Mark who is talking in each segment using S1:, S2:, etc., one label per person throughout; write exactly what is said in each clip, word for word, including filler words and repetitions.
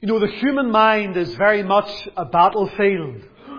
S1: You know, the human mind is very much a battlefield.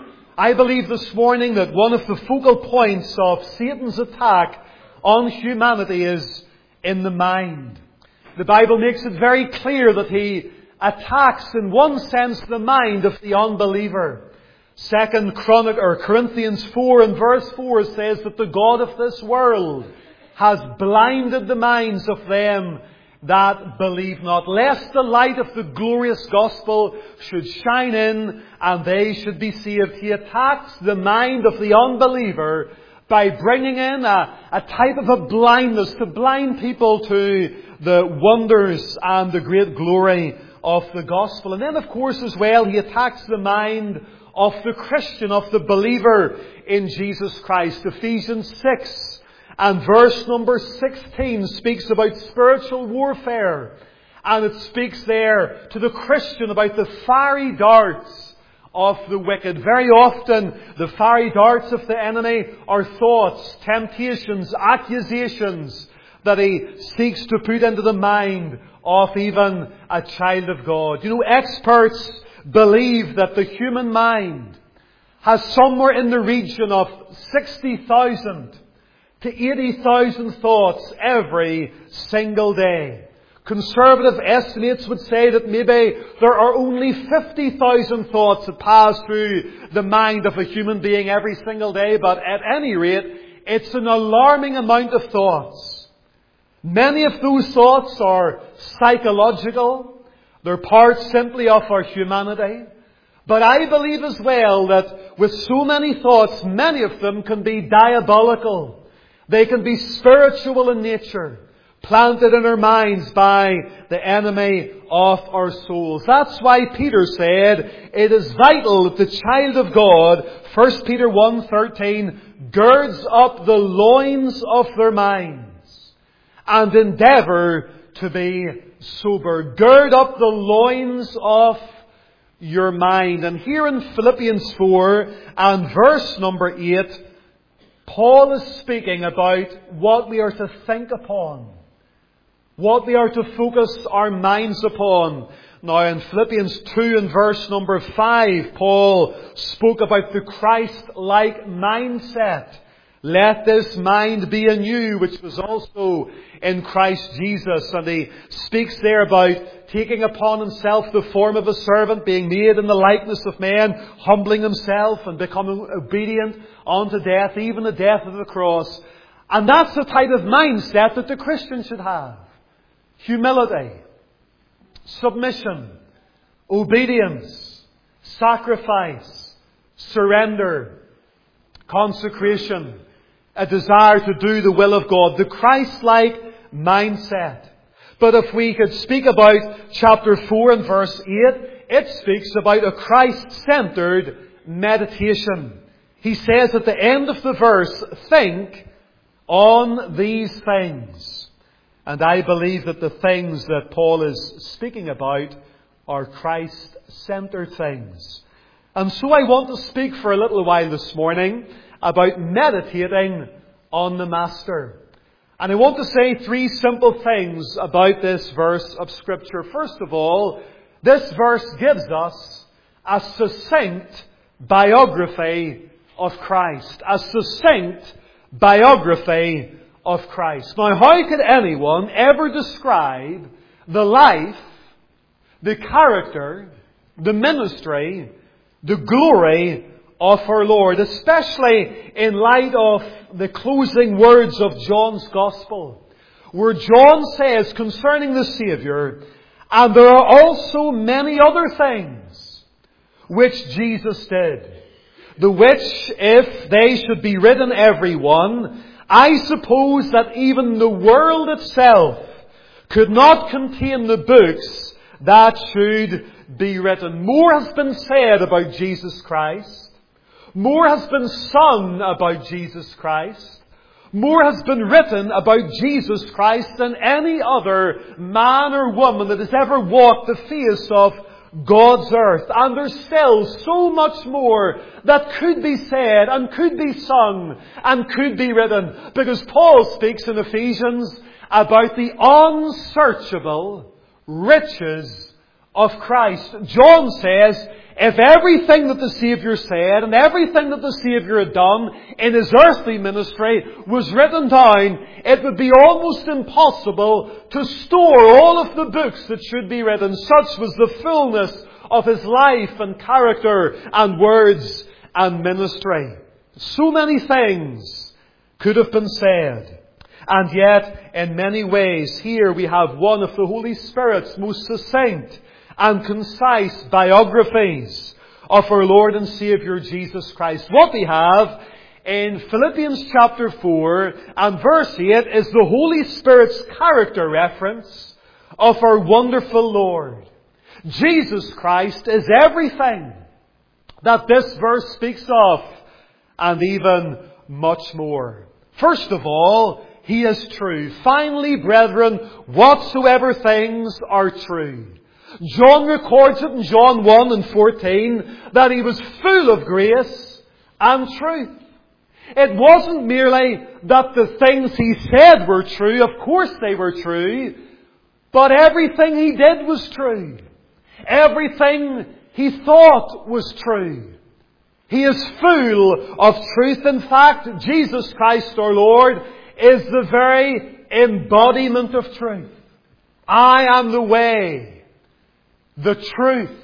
S1: I believe this morning that one of the focal points of Satan's attack on humanity is in the mind. The Bible makes it very clear that he attacks, in one sense, the mind of the unbeliever. Second Chronic or Corinthians four and verse four says that the God of this world has blinded the minds of them that believe not, lest the light of the glorious gospel should shine in and they should be saved. He attacks the mind of the unbeliever by bringing in a, a type of a blindness to blind people to the wonders and the great glory of the gospel. And then, of course, as well, he attacks the mind of the Christian, of the believer in Jesus Christ. Ephesians six and verse number sixteen speaks about spiritual warfare. And it speaks there to the Christian about the fiery darts of the wicked. Very often, the fiery darts of the enemy are thoughts, temptations, accusations that he seeks to put into the mind of even a child of God. You know, experts believe that the human mind has somewhere in the region of sixty thousand to eighty thousand thoughts every single day. Conservative estimates would say that maybe there are only fifty thousand thoughts that pass through the mind of a human being every single day, but at any rate, it's an alarming amount of thoughts. Many of those thoughts are psychological. They're part simply of our humanity. But I believe as well that with so many thoughts, many of them can be diabolical. They can be spiritual in nature, planted in our minds by the enemy of our souls. That's why Peter said it is vital that the child of God, First Peter one thirteen, girds up the loins of their minds and endeavour to be sober. Gird up the loins of your mind. And here in Philippians four and verse number eight, Paul is speaking about what we are to think upon, what we are to focus our minds upon. Now in Philippians two and verse number five, Paul spoke about the Christ-like mindset. Let this mind be in you, which was also in Christ Jesus. And he speaks there about taking upon himself the form of a servant, being made in the likeness of men, humbling himself and becoming obedient unto death, even the death of the cross. And that's the type of mindset that the Christian should have. Humility, submission, obedience, sacrifice, surrender, consecration, a desire to do the will of God, the Christ-like mindset. But if we could speak about chapter four and verse eight, it speaks about a Christ-centered meditation. He says at the end of the verse, think on these things. And I believe that the things that Paul is speaking about are Christ-centered things. And so I want to speak for a little while this morning about meditating on the Master. And I want to say three simple things about this verse of Scripture. First of all, this verse gives us a succinct biography of Christ. A succinct biography of Christ. Now, how could anyone ever describe the life, the character, the ministry, the glory of our Lord, especially in light of the closing words of John's Gospel, where John says concerning the Saviour, and there are also many other things which Jesus did, the which, if they should be written every one, I suppose that even the world itself could not contain the books that should be written. More has been said about Jesus Christ. More has been sung about Jesus Christ. More has been written about Jesus Christ than any other man or woman that has ever walked the face of God's earth. And there's still so much more that could be said and could be sung and could be written. Because Paul speaks in Ephesians about the unsearchable riches of Christ. John says, if everything that the Saviour said and everything that the Saviour had done in His earthly ministry was written down, it would be almost impossible to store all of the books that should be written. Such was the fullness of His life and character and words and ministry. So many things could have been said. And yet, in many ways, here we have one of the Holy Spirit's most succinct and concise biographies of our Lord and Saviour Jesus Christ. What we have in Philippians chapter four and verse eight is the Holy Spirit's character reference of our wonderful Lord. Jesus Christ is everything that this verse speaks of, and even much more. First of all, He is true. Finally, brethren, whatsoever things are true. John records it in John one and fourteen that He was full of grace and truth. It wasn't merely that the things He said were true. Of course they were true. But everything He did was true. Everything He thought was true. He is full of truth. In fact, Jesus Christ our Lord is the very embodiment of truth. I am the way, the truth,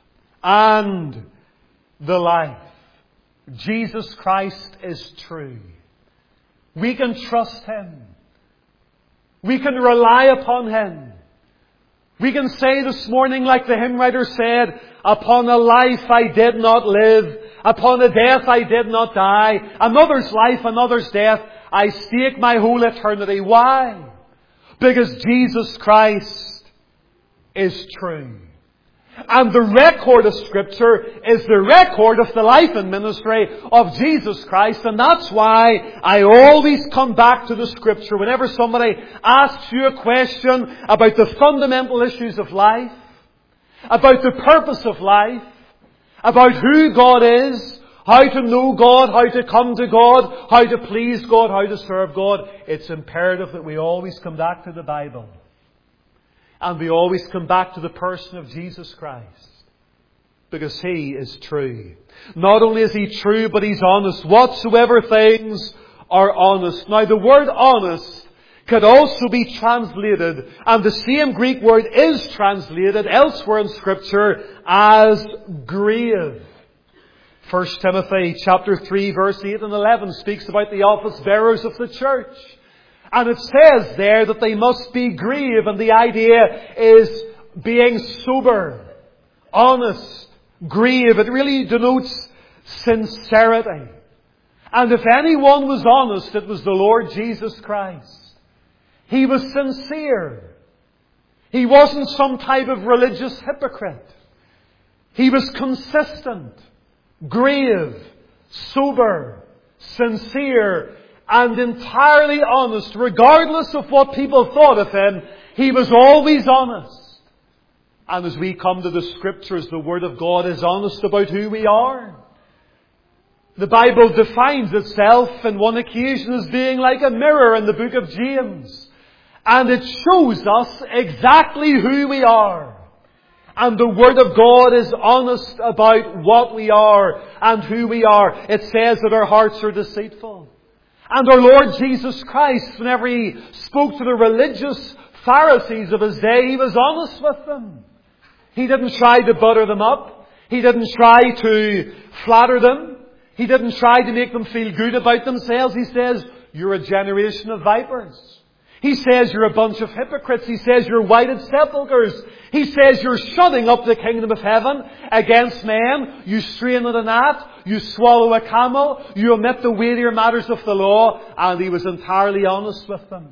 S1: and the life. Jesus Christ is true. We can trust Him. We can rely upon Him. We can say this morning, like the hymn writer said, upon a life I did not live, upon a death I did not die, another's life, another's death, I stake my whole eternity. Why? Because Jesus Christ is true. And the record of Scripture is the record of the life and ministry of Jesus Christ. And that's why I always come back to the Scripture. Whenever somebody asks you a question about the fundamental issues of life, about the purpose of life, about who God is, how to know God, how to come to God, how to please God, how to serve God, it's imperative that we always come back to the Bible. And we always come back to the person of Jesus Christ. Because He is true. Not only is He true, but He's honest. Whatsoever things are honest. Now the word honest could also be translated, and the same Greek word is translated elsewhere in Scripture as grave. First Timothy chapter three verse eight and eleven speaks about the office bearers of the church. And it says there that they must be grave, and the idea is being sober, honest, grave. It really denotes sincerity. And if anyone was honest, it was the Lord Jesus Christ. He was sincere. He wasn't some type of religious hypocrite. He was consistent, grave, sober, sincere, and entirely honest. Regardless of what people thought of Him, He was always honest. And as we come to the Scriptures, the Word of God is honest about who we are. The Bible defines itself in one occasion as being like a mirror in the book of James. And it shows us exactly who we are. And the Word of God is honest about what we are and who we are. It says that our hearts are deceitful. And our Lord Jesus Christ, whenever He spoke to the religious Pharisees of His day, He was honest with them. He didn't try to butter them up. He didn't try to flatter them. He didn't try to make them feel good about themselves. He says, you're a generation of vipers. He says you're a bunch of hypocrites. He says you're whited sepulchres. He says you're shutting up the kingdom of heaven against men. You strain at a gnat. You swallow a camel. You omit the weightier matters of the law. And He was entirely honest with them.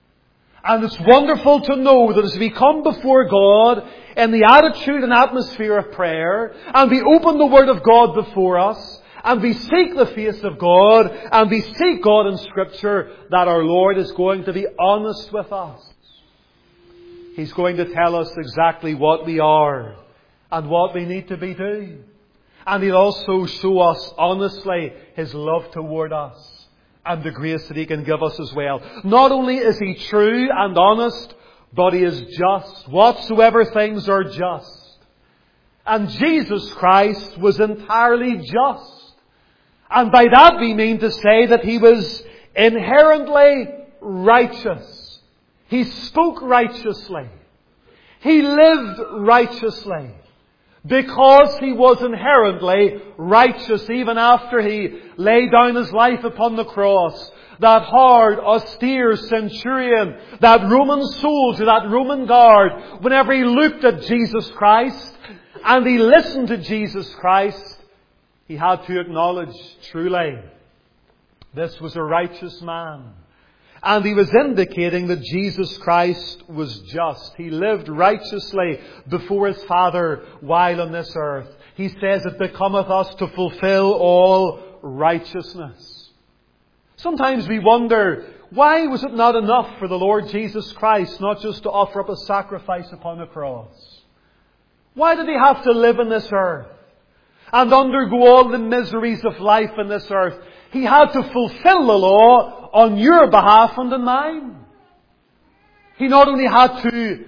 S1: And it's wonderful to know that as we come before God in the attitude and atmosphere of prayer, and we open the Word of God before us, and we seek the face of God, and we seek God in Scripture, that our Lord is going to be honest with us. He's going to tell us exactly what we are and what we need to be doing. And He'll also show us honestly His love toward us and the grace that He can give us as well. Not only is He true and honest, but He is just. Whatsoever things are just, And Jesus Christ was entirely just. And by that we mean to say that He was inherently righteous. He spoke righteously. He lived righteously. Because He was inherently righteous even after He laid down His life upon the cross. That hard, austere centurion, that Roman soldier, that Roman guard, whenever he looked at Jesus Christ and he listened to Jesus Christ, he had to acknowledge, truly, this was a righteous man. And he was indicating that Jesus Christ was just. He lived righteously before His Father while on this earth. He says, it becometh us to fulfill all righteousness. Sometimes we wonder, why was it not enough for the Lord Jesus Christ not just to offer up a sacrifice upon a cross? Why did He have to live in this earth and undergo all the miseries of life in this earth? He had to fulfill the law on your behalf and on mine. He not only had to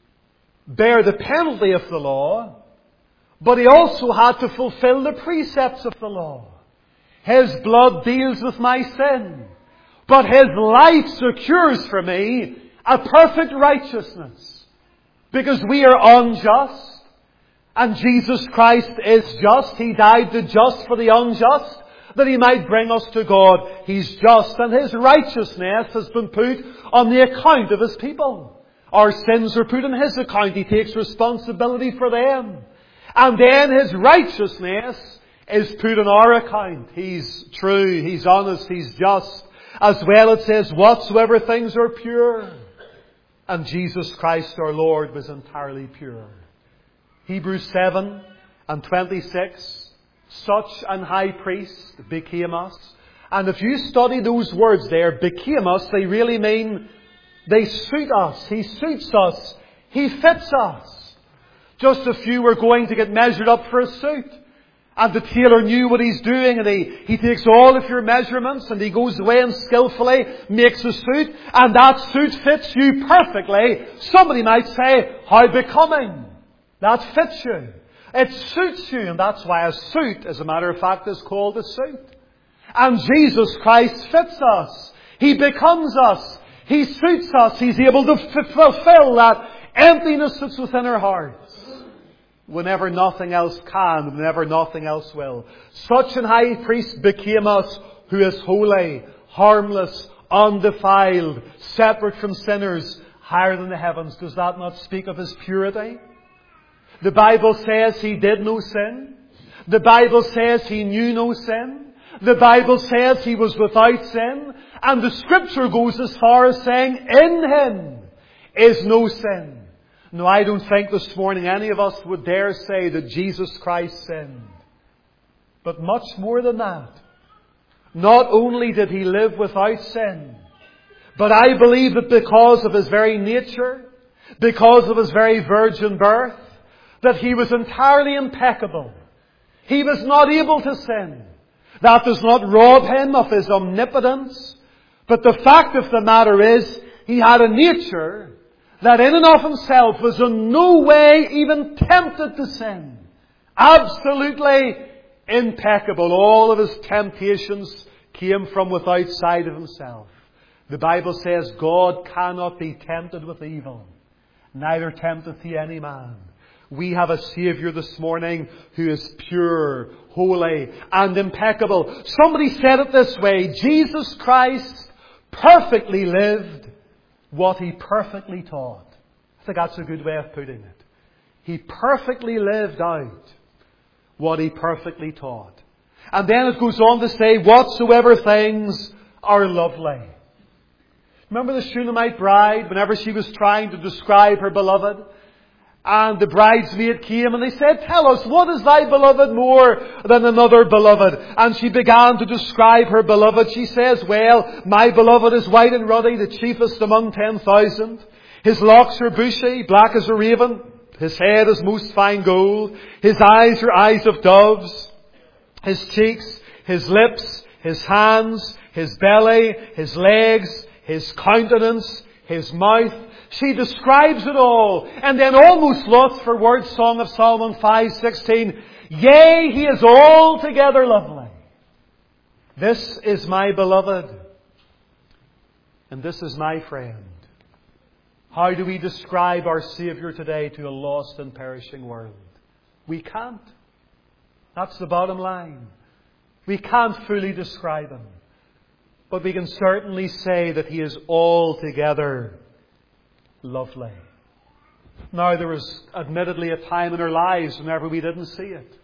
S1: bear the penalty of the law, but He also had to fulfill the precepts of the law. His blood deals with my sin, but His life secures for me a perfect righteousness. Because we are unjust, and Jesus Christ is just. He died the just for the unjust, that He might bring us to God. He's just, and His righteousness has been put on the account of His people. Our sins are put on His account. He takes responsibility for them. And then His righteousness is put on our account. He's true, He's honest, He's just. As well it says, whatsoever things are pure. And Jesus Christ our Lord was entirely pure. Hebrews seven and twenty-six. Such an high priest became us. And if you study those words there, became us, they really mean they suit us. He suits us. He fits us. Just if you were going to get measured up for a suit, and the tailor knew what he's doing, and he, he takes all of your measurements and he goes away and skillfully makes a suit, and that suit fits you perfectly. Somebody might say, how becoming. That fits you. It suits you, and that's why a suit, as a matter of fact, is called a suit. And Jesus Christ fits us. He becomes us. He suits us. He's able to f- fulfill that emptiness that's within our hearts. Whenever nothing else can, whenever nothing else will. Such an high priest became us, who is holy, harmless, undefiled, separate from sinners, higher than the heavens. Does that not speak of His purity? The Bible says He did no sin. The Bible says He knew no sin. The Bible says He was without sin. And the Scripture goes as far as saying, in Him is no sin. No, I don't think this morning any of us would dare say that Jesus Christ sinned. But much more than that. Not only did He live without sin, but I believe that because of His very nature, because of His very virgin birth, that He was entirely impeccable. He was not able to sin. That does not rob Him of His omnipotence. But the fact of the matter is, He had a nature that in and of Himself was in no way even tempted to sin. Absolutely impeccable. All of His temptations came from without side of Himself. The Bible says God cannot be tempted with evil, neither tempteth He any man. We have a Saviour this morning who is pure, holy, and impeccable. Somebody said it this way, Jesus Christ perfectly lived what He perfectly taught. I think that's a good way of putting it. He perfectly lived out what He perfectly taught. And then it goes on to say, whatsoever things are lovely. Remember the Shunammite bride, whenever she was trying to describe her beloved? And the bridesmaid came and they said, tell us, what is thy beloved more than another beloved? And she began to describe her beloved. She says, well, my beloved is white and ruddy, the chiefest among ten thousand. His locks are bushy, black as a raven. His head is most fine gold. His eyes are eyes of doves. His cheeks, his lips, his hands, his belly, his legs, his countenance, his mouth She describes it all, and then almost lost for words, Song of Solomon five sixteen. Yea, he is altogether lovely. This is my beloved, and this is my friend. How do we describe our Saviour today to a lost and perishing world? We can't. That's the bottom line. We can't fully describe Him. But we can certainly say that He is altogether lovely. Now, there was admittedly a time in our lives whenever we didn't see it.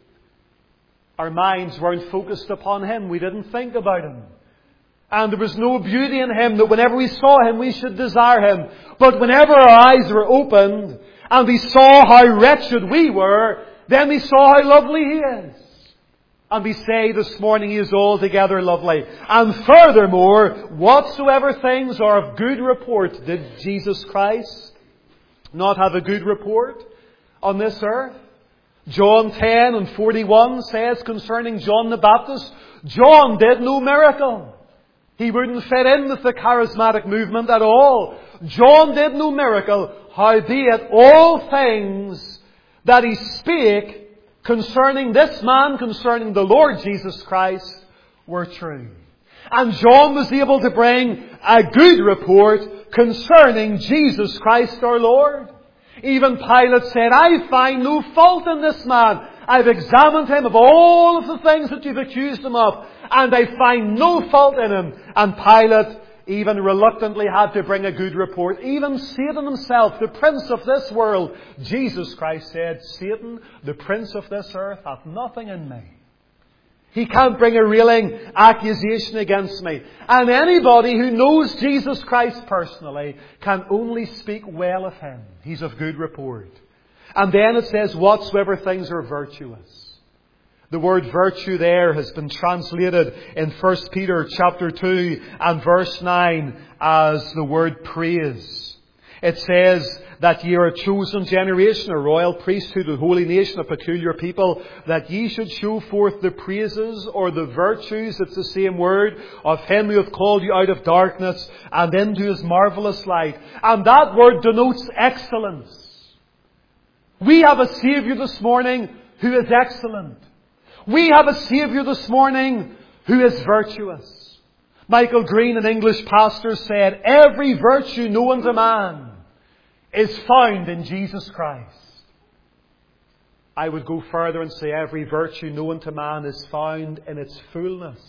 S1: Our minds weren't focused upon Him. We didn't think about Him. And there was no beauty in Him that whenever we saw Him, we should desire Him. But whenever our eyes were opened and we saw how wretched we were, then we saw how lovely He is. And we say this morning He is altogether lovely. And furthermore, whatsoever things are of good report, did Jesus Christ not have a good report on this earth? John ten and forty-one says concerning John the Baptist, John did no miracle. He wouldn't fit in with the charismatic movement at all. John did no miracle, howbeit all things that he spake concerning this man, concerning the Lord Jesus Christ, were true. And John was able to bring a good report concerning Jesus Christ our Lord. Even Pilate said, I find no fault in this man. I've examined him of all of the things that you've accused him of, and I find no fault in him. And Pilate even reluctantly had to bring a good report. Even Satan himself, the prince of this world, Jesus Christ said, Satan, the prince of this earth, hath nothing in me. He can't bring a railing accusation against me. And anybody who knows Jesus Christ personally can only speak well of Him. He's of good report. And then it says, whatsoever things are virtuous. The word virtue there has been translated in First Peter chapter two and verse nine as the word praise. It says that ye are a chosen generation, a royal priesthood, a holy nation, a peculiar people, that ye should show forth the praises or the virtues, it's the same word, of Him who hath called you out of darkness and into His marvellous light. And that word denotes excellence. We have a Saviour this morning who is excellent. We have a Saviour this morning who is virtuous. Michael Green, an English pastor, said, every virtue known to man is found in Jesus Christ. I would go further and say every virtue known to man is found in its fullness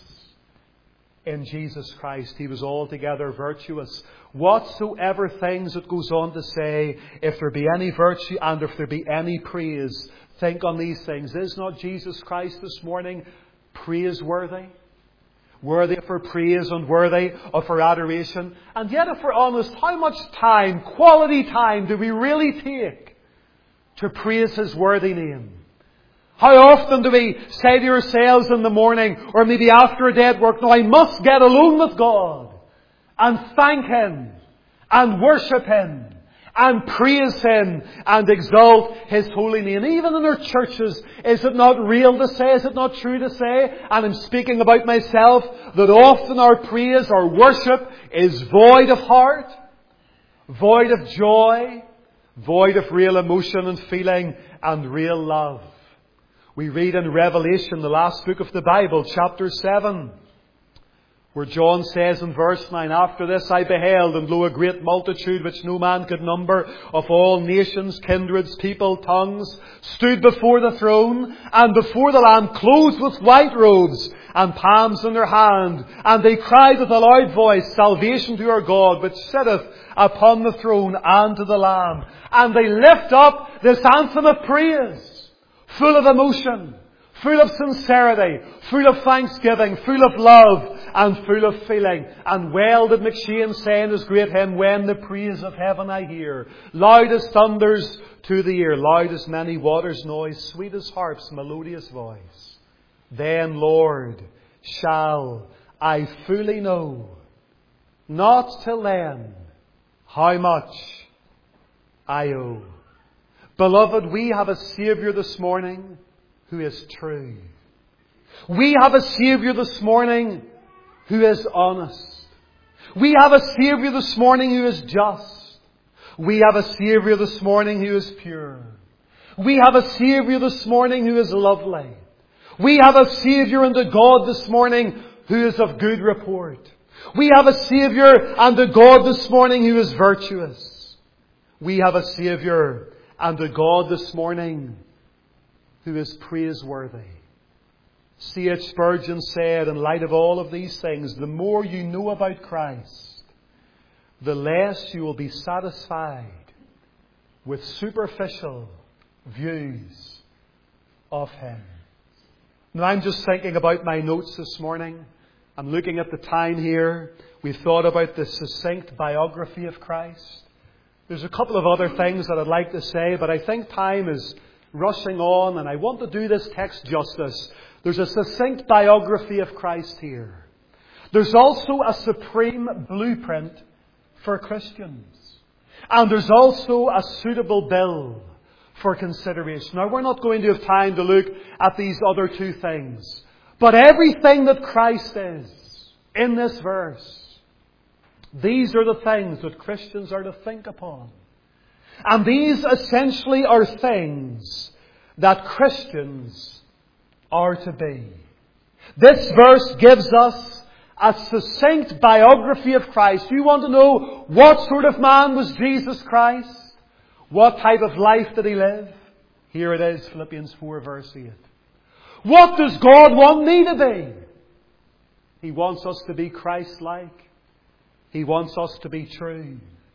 S1: in Jesus Christ. He was altogether virtuous. Whatsoever things, it goes on to say, if there be any virtue and if there be any praise, think on these things. Is not Jesus Christ this morning praiseworthy? Worthy of our praise and worthy of our adoration. And yet, if we're honest, how much time, quality time, do we really take to praise His worthy name? How often do we say to ourselves in the morning, or maybe after a day at work, no, I must get alone with God and thank Him and worship Him and praise Him and exalt His holy name. Even in our churches, is it not real to say, is it not true to say, and I'm speaking about myself, that often our praise, our worship is void of heart, void of joy, void of real emotion and feeling and real love. We read in Revelation, the last book of the Bible, chapter seven, where John says in verse nine, after this I beheld, and lo, a great multitude which no man could number, of all nations, kindreds, people, tongues, stood before the throne, and before the Lamb, clothed with white robes, and palms in their hand. And they cried with a loud voice, salvation to our God, which sitteth upon the throne, and to the Lamb. And they lift up this anthem of praise, full of emotion, full of sincerity, full of thanksgiving, full of love, and full of feeling. And well did McShane say in his great hymn, when the praise of heaven I hear, loud as thunders to the ear, loud as many waters' noise, sweet as harp's melodious voice, then, Lord, shall I fully know, not till then, how much I owe. Beloved, we have a Saviour this morning who is true. We have a Saviour this morning who is honest. We have a Saviour this morning who is just. We have a Saviour this morning who is pure. We have a Saviour this morning who is lovely. We have a Saviour and a God this morning who is of good report. We have a Saviour and a God this morning who is virtuous. We have a Saviour and a God this morning who is praiseworthy. C H Spurgeon said, in light of all of these things, the more you know about Christ, the less you will be satisfied with superficial views of Him. Now, I'm just thinking about my notes this morning. I'm looking at the time here. We've thought about the succinct biography of Christ. There's a couple of other things that I'd like to say, but I think time is rushing on, and I want to do this text justice. There's a succinct biography of Christ here. There's also a supreme blueprint for Christians. And there's also a suitable bill for consideration. Now, we're not going to have time to look at these other two things. But everything that Christ is in this verse, these are the things that Christians are to think upon. And these essentially are things that Christians are to be. This verse gives us a succinct biography of Christ. You want to know what sort of man was Jesus Christ? What type of life did He live? Here it is, Philippians four verse eight. What does God want me to be? He wants us to be Christ-like. He wants us to be true.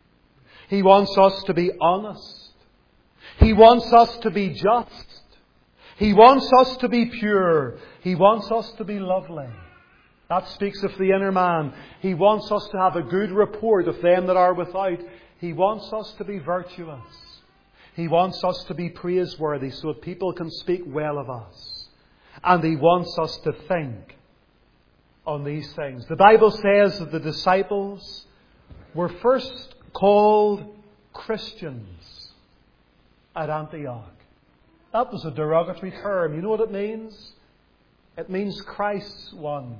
S1: He wants us to be honest. He wants us to be just. He wants us to be pure. He wants us to be lovely. That speaks of the inner man. He wants us to have a good report of them that are without. He wants us to be virtuous. He wants us to be praiseworthy so that people can speak well of us. And He wants us to think on these things. The Bible says that the disciples were first called Christians at Antioch. That was a derogatory term. You know what it means? It means Christ's ones.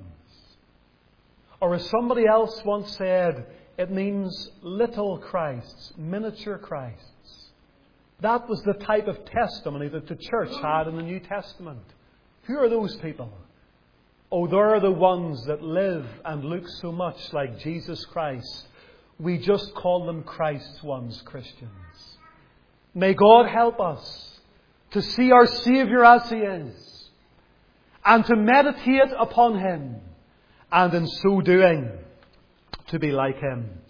S1: Or as somebody else once said, it means little Christs, miniature Christs. That was the type of testimony that the church had in the New Testament. Who are those people? Oh, they're the ones that live and look so much like Jesus Christ. We just call them Christ's ones, Christians. May God help us to see our Saviour as He is and to meditate upon Him, and in so doing, to be like Him.